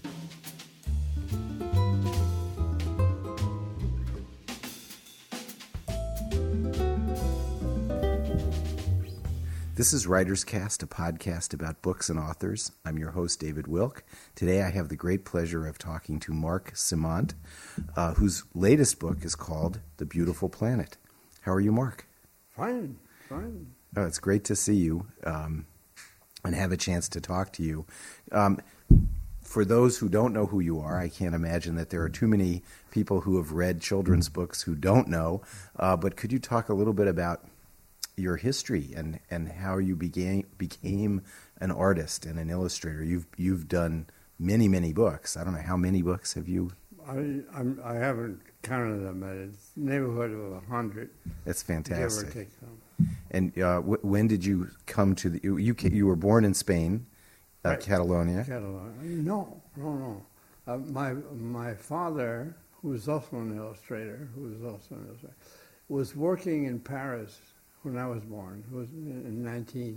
This is Writer's Cast, a podcast about books and authors. I'm your host, David Wilk. Today I have the great pleasure of talking to Marc Simont, whose latest book is called The Beautiful Planet. How are you, Marc? Fine. Oh, it's great to see you and have a chance to talk to you. For those who don't know who you are, I can't imagine that there are too many people who have read children's books who don't know, but could you talk a little bit about your history and how you became an artist and an illustrator? You've done many books. I don't know, how many books have you? I haven't counted them, but it's neighborhood of 100. That's fantastic. Give or take some. And when did you come to the? You were born in Spain, Right. Catalonia. No. My father, who was also an illustrator, was working in Paris when I was born. It was in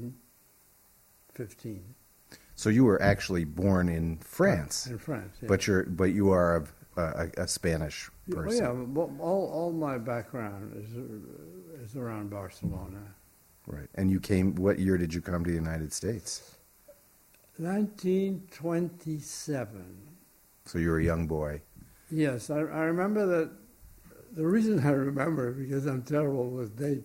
1915. So you were actually born in France. In France, yeah. But you are a Spanish person. Oh, yeah. All my background is around Barcelona. Right. And you came. What year did you come to the United States? 1927. So you were a young boy. Yes, I remember that. The reason I remember, because I'm terrible with dates,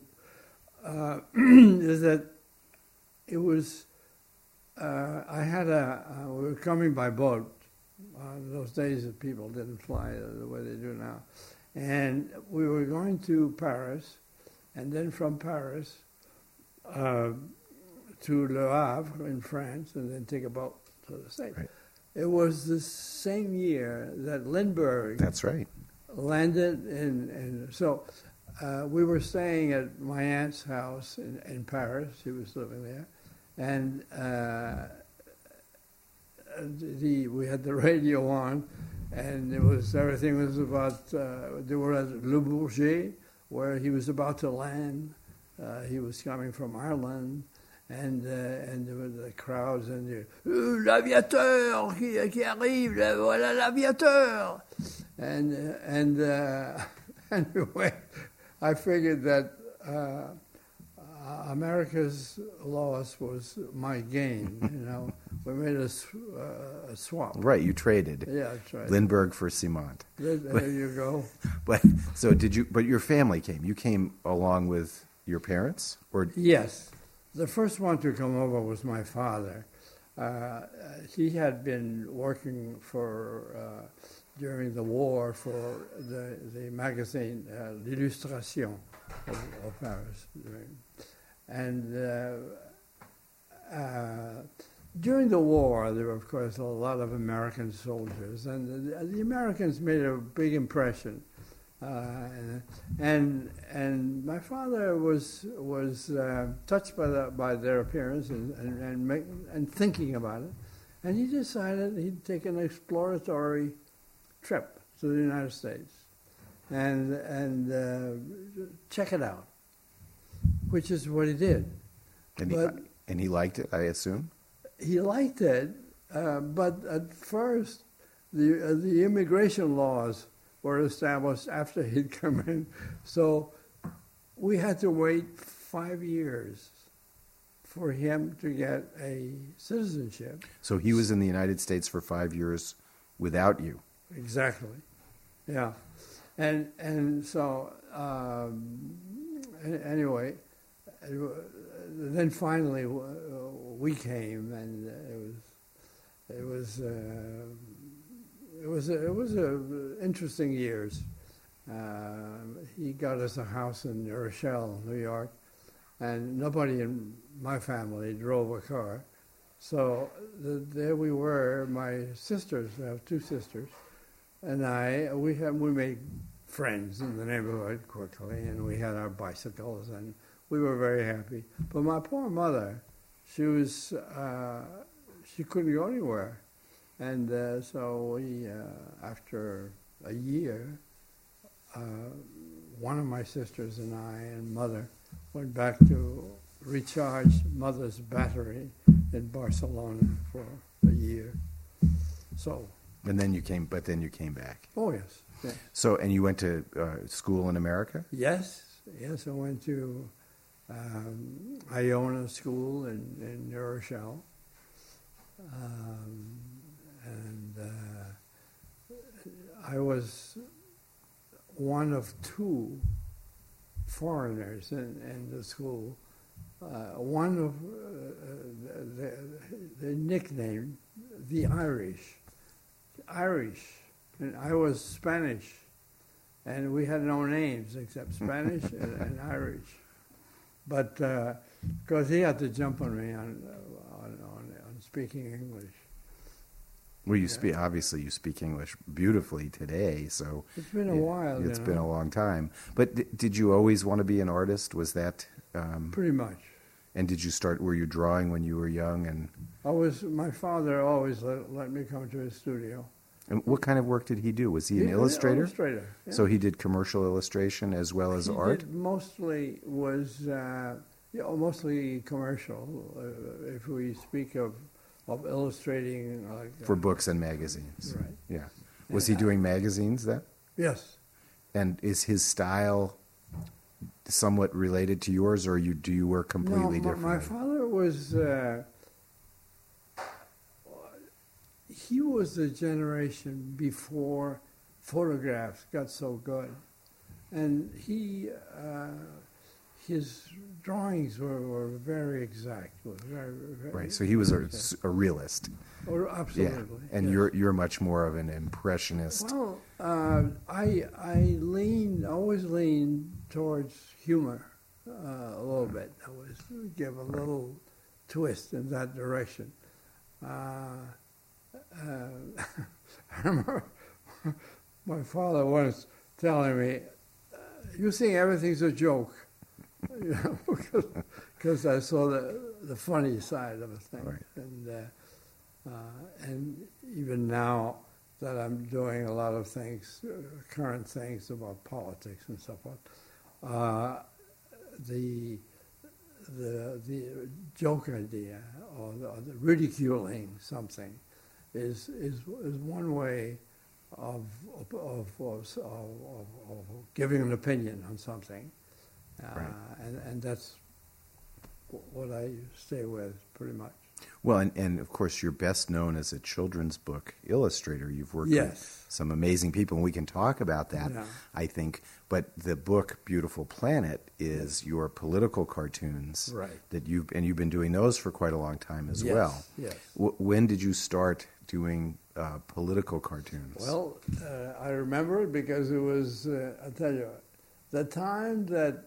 is that it was, we were coming by boat. Those days that people didn't fly the way they do now. And we were going to Paris, and then from Paris to Le Havre in France, and then take a boat to the States. Right. It was the same year that Lindbergh That's right. landed so we were staying at my aunt's house in Paris. She was living there, and we had the radio on, and everything was about. They were at Le Bourget, where he was about to land. He was coming from Ireland, and there were the crowds, and l'aviateur qui arrive, voilà l'aviateur, and anyway, I figured that America's loss was my gain. We made a swap. Right, you traded. Yeah, that's right. Lindbergh for Simont. There you go. But your family came. You came along with your parents, or? Yes. The first one to come over was my father. He had been working during the war for the magazine L'Illustration of Paris. And during the war, there were, of course, a lot of American soldiers, and the Americans made a big impression. And my father was touched by their appearance and thinking about it, and he decided he'd take an exploratory trip to the United States and check it out, which is what he did. And he liked it, I assume? He liked it, but at first the immigration laws were established after he'd come in. So we had to wait 5 years for him to get a citizenship. So he was in the United States for 5 years without you. Exactly. Yeah. And so anyway, then finally we came, and it was interesting years. He got us a house in New Rochelle, New York, and nobody in my family drove a car. So there we were, my sisters, I have two sisters, and we made friends in the neighborhood quickly, and we had our bicycles, and we were very happy. But my poor mother, she couldn't go anywhere. And so we, after a year, one of my sisters and I and Mother went back to recharge Mother's battery in Barcelona for a year. So And then you came, but then you came back. Oh, yes. Yeah. So, and you went to school in America? Yes, I went to Iona School in New Rochelle. And I was one of two foreigners in the school. One of the nickname the Irish, and I was Spanish, and we had no names except Spanish and Irish. But because he had to jump on me on speaking English. Well, you speak, obviously you speak English beautifully today, so it's been a while. It's been a long time. But did you always want to be an artist? Was that pretty much? And did you start? Were you drawing when you were young? And my father always let me come to his studio. And what kind of work did he do? Was he an illustrator? Illustrator. Yeah. So he did commercial illustration as well as art. Mostly commercial. If we speak of illustrating, like for books and magazines. Right. Yeah. Was he doing magazines then? Yes. And is his style somewhat related to yours, or do you work completely different? My father was. He was the generation before photographs got so good, and his drawings were very exact. Very, right. So he was a realist. Oh, absolutely. Yeah. And yes. you're much more of an impressionist. Well, I always leaned towards humor a little bit. I always give a little twist in that direction. I remember my father once telling me, "You think everything's a joke," because I saw the funny side of a thing, right. And even now that I'm doing a lot of things, current things about politics and so forth, the joke idea or the ridiculing something is one way of giving an opinion on something, right. and that's what I stay with pretty much. Well, and of course, you're best known as a children's book illustrator. You've worked with some amazing people, and we can talk about that, I think. But the book Beautiful Planet is your political cartoons, right? That you've been doing those for quite a long time as well. Yes. When did you start doing political cartoons? Well, I remember it because it was, I'll tell you, the time that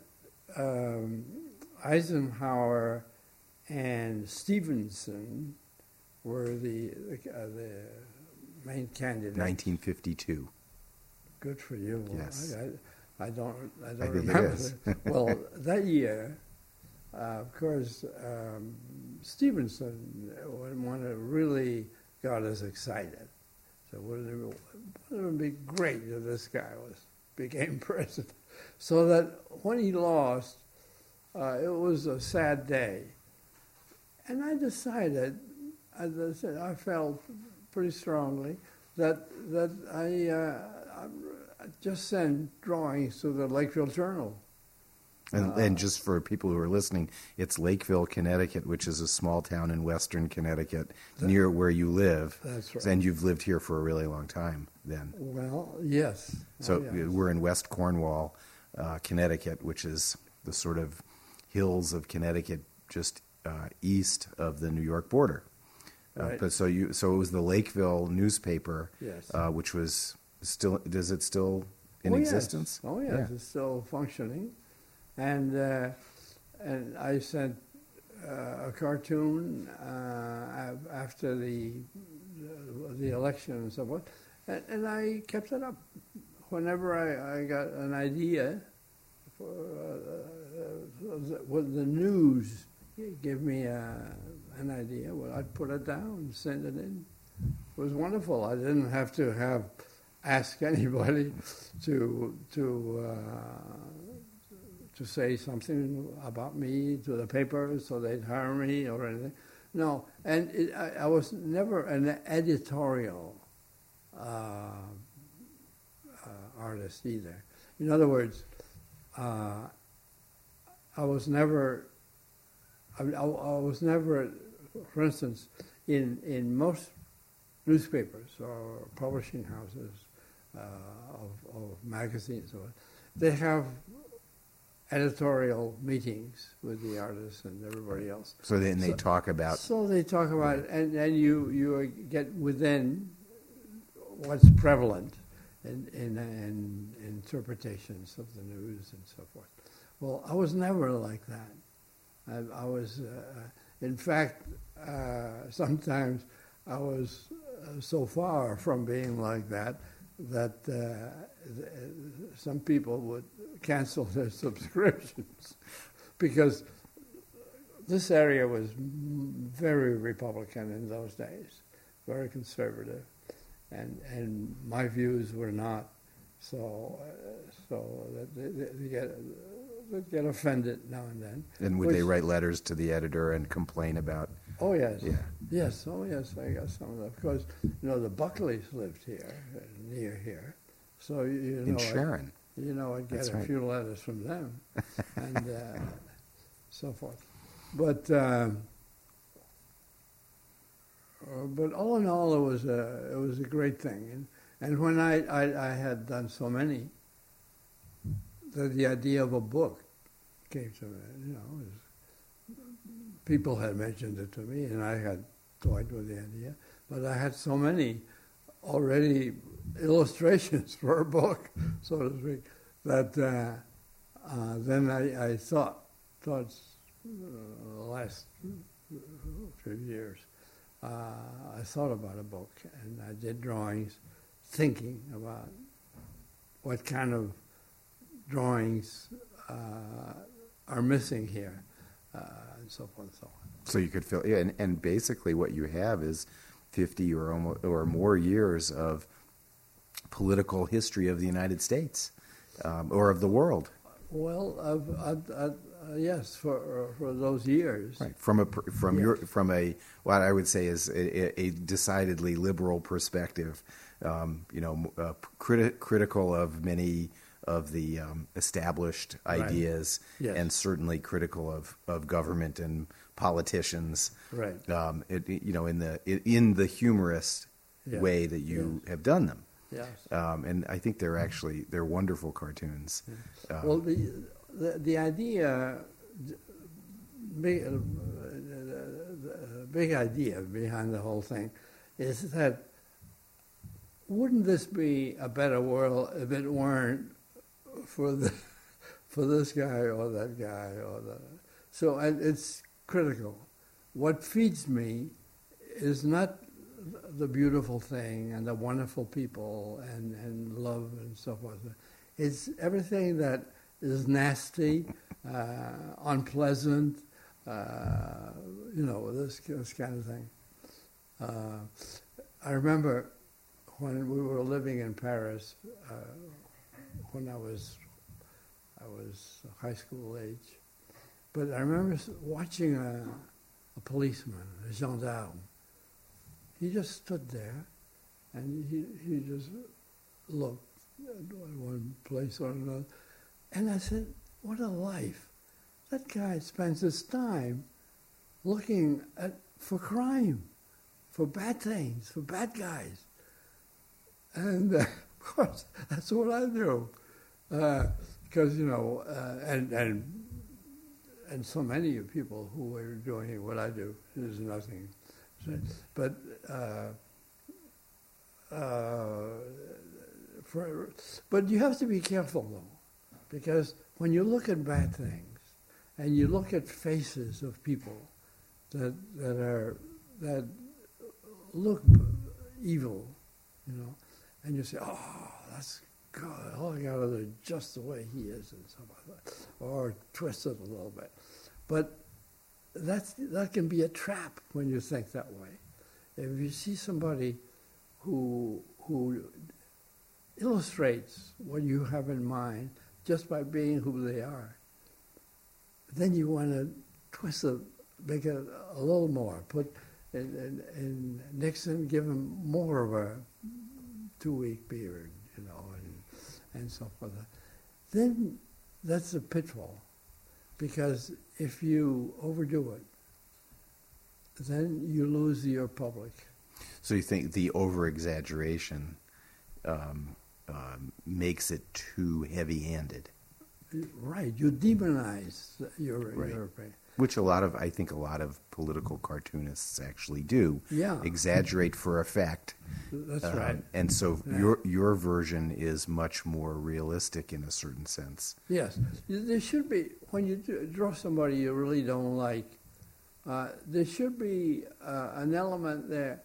Eisenhower and Stevenson were the main candidates. 1952. Good for you. Yes. I don't think remember. it is. Well, that year, of course, Stevenson really got us excited. So wouldn't it be great if this guy became president? So that when he lost, it was a sad day. And I decided, as I said, I felt pretty strongly that I just sent drawings to the Lakeville Journal. And just for people who are listening, it's Lakeville, Connecticut, which is a small town in western Connecticut, near where you live. That's right. And you've lived here for a really long time then. Well, yes. So we're in West Cornwall, Connecticut, which is the sort of hills of Connecticut just east of the New York border. Right. But so it was the Lakeville newspaper, yes. Which was still, is it still in existence? Oh yes, it's still functioning. And I sent a cartoon after the election and so forth, and I kept it up. Whenever I got an idea, with the news gave me an idea, well, I'd put it down, send it in. It was wonderful. I didn't have to ask anybody to say something about me to the paper so they'd hire me or anything. No, and I was never an editorial artist either. In other words, I was never, I was never, for instance, in most newspapers or publishing houses of magazines, or they have editorial meetings with the artists and everybody else. So then they talk about. So they talk about it, and you get within what's prevalent in interpretations of the news and so forth. Well, I was never like that. I was, in fact, sometimes I was so far from being like that some people would cancel their subscriptions because this area was very Republican in those days, very conservative, and my views were not. So they get offended now and then. And would they write letters to the editor and complain about? Oh yes, yeah, yes, oh yes. I got some of them because the Buckleys lived here, near here, so in Sharon. I'd get That's a right. few letters from them, and so forth. But all in all, it was a great thing, and when I had done so many, the idea of a book came to me. People had mentioned it to me, and I had toyed with the idea, but I had so many already illustrations for a book, so to speak, that then I thought the last few years, I thought about a book, and I did drawings thinking about what kind of drawings are missing here, and so forth and so on. So you could feel, yeah, and basically what you have is 50 or more years of political history of the United States or of the world. Well, yes, for those years. Right. From a what I would say is a decidedly liberal perspective, critical of many of the established ideas, right. Yes. and certainly critical of government and politicians. Right. In the humorous yes. way that you yes. have done them. Yes. And I think they're wonderful cartoons. Well, the idea, big idea behind the whole thing, is that wouldn't this be a better world if it weren't for this guy or that guy or the. So it's critical. What feeds me is not the beautiful thing and the wonderful people and love and so forth. It's everything that is nasty, unpleasant, this kind of thing. I remember when we were living in Paris, when I was high school age, but I remember watching a policeman, a gendarme. He just stood there, and he just looked at one place or another. And I said, what a life. That guy spends his time looking for crime, for bad things, for bad guys. And of course, that's what I do. Because, and so many people who are doing what I do, there's nothing. But but you have to be careful, though, because when you look at bad things and you look at faces of people that look evil, and you say, "Oh, that's good. Oh, I got to do just the way he is," and so on, or twist it a little bit. But that can be a trap when you think that way. If you see somebody who illustrates what you have in mind just by being who they are, then you want to twist it, make it a little more. Put in Nixon, give him more of a 2-week period, and so forth. Then that's a pitfall, because if you overdo it, then you lose your public. So you think the over-exaggeration makes it too heavy-handed? Right, you demonize your pain. Which I think a lot of political cartoonists actually do. Yeah. Exaggerate for effect. That's right. And so your version is much more realistic in a certain sense. Yes. There should be, when you draw somebody you really don't like, there should be an element there.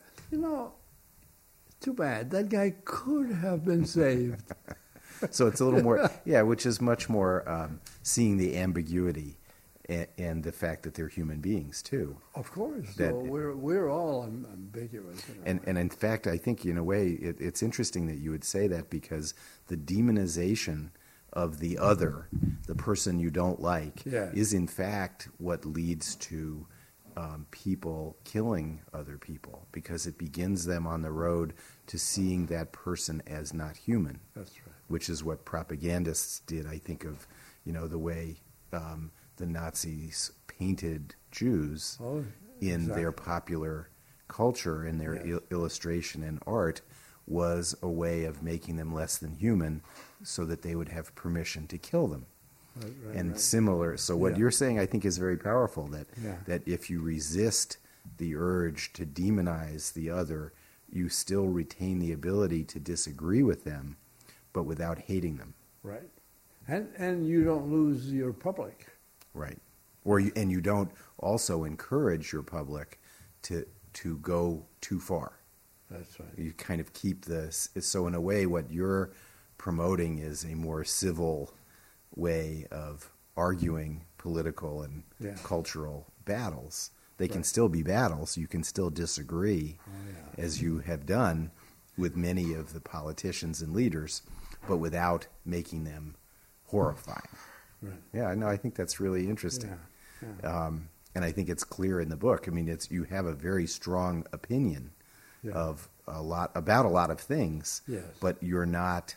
Too bad. That guy could have been saved. So it's a little more, which is much more seeing the ambiguity and the fact that they're human beings too. Of course. So we're all ambiguous. And in fact, I think in a way it's interesting that you would say that, because the demonization of the other, the person you don't like, is in fact what leads to people killing other people, because it begins them on the road to seeing that person as not human. That's right. Which is what propagandists did, I think, of the way the Nazis painted Jews in their popular culture, in their illustration and art, was a way of making them less than human so that they would have permission to kill them. Right. Similar, so what you're saying, I think, is very powerful, that if you resist the urge to demonize the other, you still retain the ability to disagree with them, but without hating them. Right. And you don't lose your public. Right. And you don't also encourage your public to go too far. That's right. You kind of keep this. So in a way, what you're promoting is a more civil way of arguing political and cultural battles. They can still be battles. You can still disagree, as you have done with many of the politicians and leaders, but without making them horrifying. Right. Yeah, no, I think that's really interesting. And I think it's clear in the book. I mean, you have a very strong opinion about a lot of things, but you're not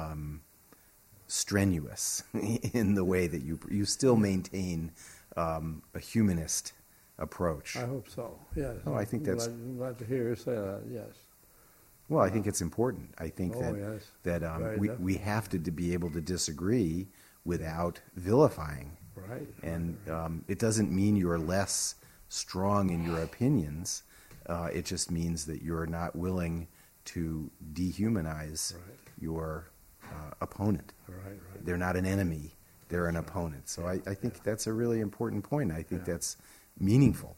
strenuous in the way that you still maintain a humanist approach. I hope so. Yes. Oh, I think that's. I'm glad to hear you say that. Yes. Well, I think it's important. I think that we have to be able to disagree without vilifying. Right. And it doesn't mean you're less strong in your opinions. It just means that you're not willing to dehumanize your opponent. Right. They're not an enemy. They're an opponent. So I think that's a really important point. I think that's meaningful.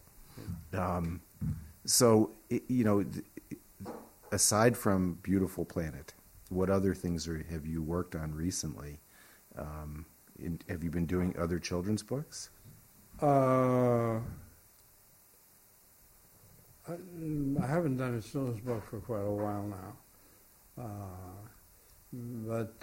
So, aside from Beautiful Planet, what other things have you worked on recently? Have you been doing other children's books? I haven't done a children's book for quite a while now. But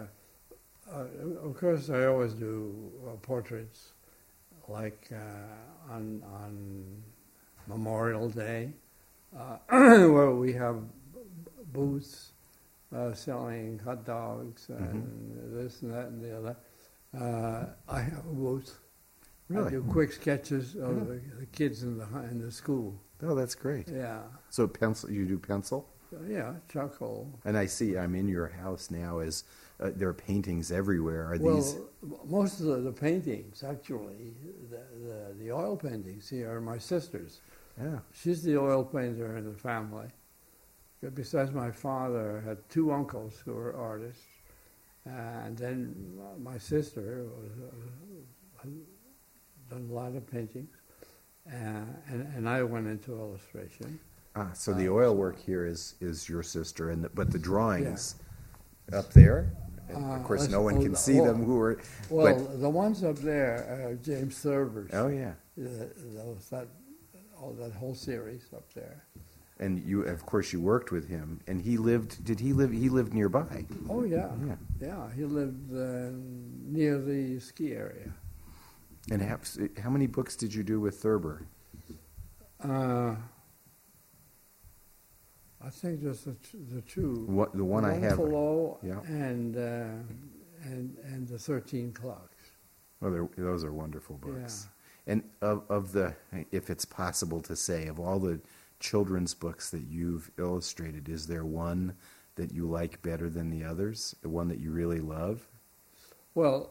of course, I always do portraits, like on Memorial Day, where we have booths selling hot dogs and this and that and the other. I have a booth. Really? I do quick sketches of the kids in the school. Oh, that's great. Yeah. So you do pencil? Yeah, charcoal. And I see I'm in your house now. There are paintings everywhere. Are these? Most of the paintings, actually, the oil paintings here are my sister's. Yeah. She's the oil painter in the family. Besides my father, I had two uncles who were artists. And then my sister has done a lot of paintings. And I went into illustration. So the oil work here is your sister, but the drawings up there, and of course no one can see them. The ones up there are James Thurber's. Oh yeah, that whole series up there. And of course, you worked with him, and he lived. Did he live? He lived nearby. Oh yeah. He lived near the ski area. And how many books did you do with Thurber? I think just the two. The one I have. Wonderful O Yeah. and the 13 Clocks. Well, those are wonderful books. Yeah. And of the, if it's possible to say, of all the children's books that you've illustrated, is there one that you like better than the others? The one that you really love? Well,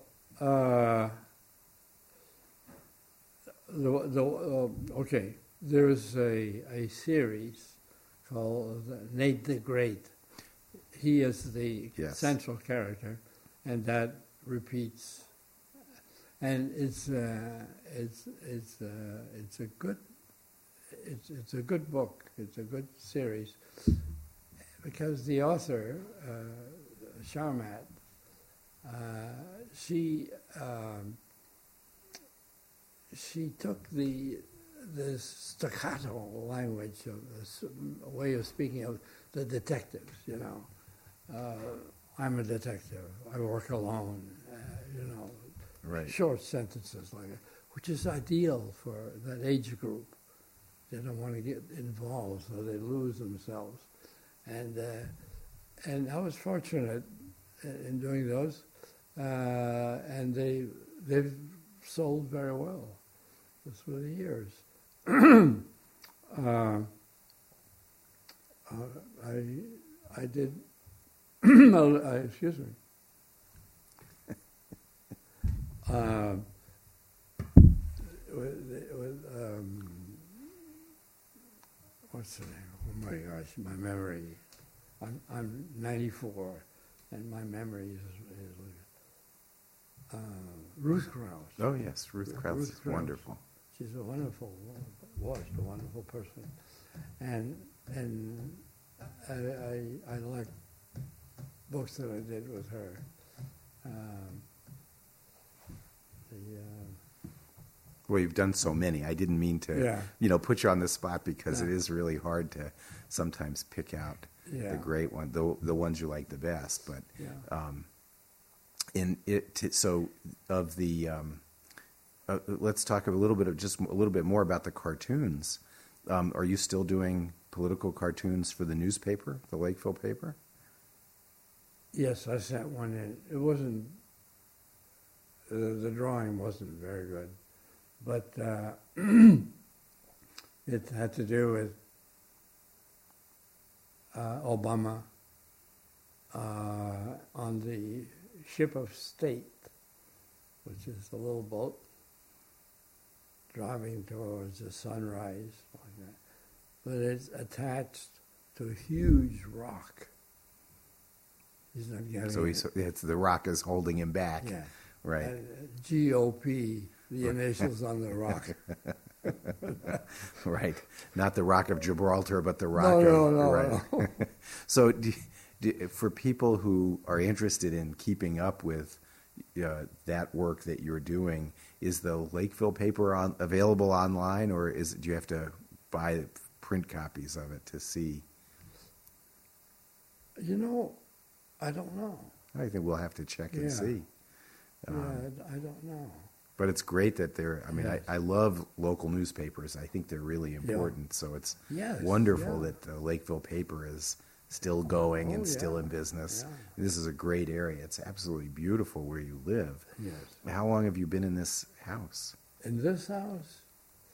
okay. There's a series called Nate the Great. He is the central character, and that repeats. And it's a good book. It's a good series because the author, Sharmat, she took the staccato language of a way of speaking of the detectives. You know, I'm a detective. I work alone. You know. Right. Short sentences like that, which is ideal for that age group. They don't want to get involved, so they lose themselves. And I was fortunate in doing those, and they've sold very well through the years. I did. Excuse me. What's the name? Oh my gosh, my memory. I'm 94, and my memory is Ruth Krauss. Oh yes, Ruth Krauss is wonderful. She's a wonderful person, and I like books that I did with her. Well, you've done so many. I didn't mean to, put you on the spot because it is really hard to sometimes pick out the great one, the ones you like the best. But let's talk a little bit more about the cartoons. Are you still doing political cartoons for the newspaper, the Lakeville paper? Yes, I sent one in. It wasn't. The drawing wasn't very good, but it had to do with Obama on the Ship of State, which is the little boat driving towards the sunrise, like that. But it's attached to a huge rock. He's not getting it's the rock is holding him back. Yeah. Right. GOP, the initials on the rock. Right. Not the Rock of Gibraltar, but the Rock No. So for people who are interested in keeping up with that work that you're doing, is the Lakeville paper available online, or do you have to buy print copies of it to see? I don't know. I think we'll have to check and see. I don't know. But it's great that they're, I love local newspapers. I think they're really important. Yeah. So it's wonderful that the Lakeville paper is still going and still in business. Yeah. This is a great area. It's absolutely beautiful where you live. Yes. How long have you been in this house? In this house?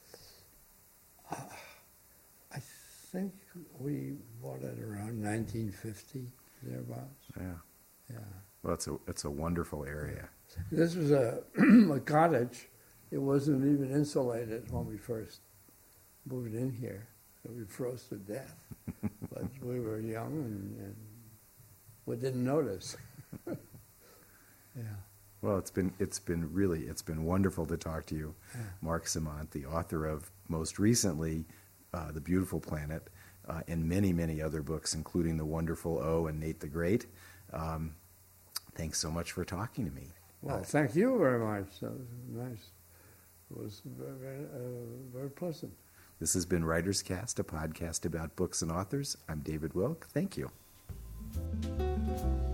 I think we bought it around 1950, thereabouts. Yeah. Yeah. Well, it's a wonderful area. This was a cottage. It wasn't even insulated when we first moved in here. We froze to death. But we were young and we didn't notice. Yeah. Well, it's been wonderful to talk to you, Mark Simont, the author of most recently The Beautiful Planet, and many, many other books, including The Wonderful O and Nate the Great. Thanks so much for talking to me. Well, thank you very much. That was nice. It was very, very pleasant. This has been Writer's Cast, a podcast about books and authors. I'm David Wilk. Thank you.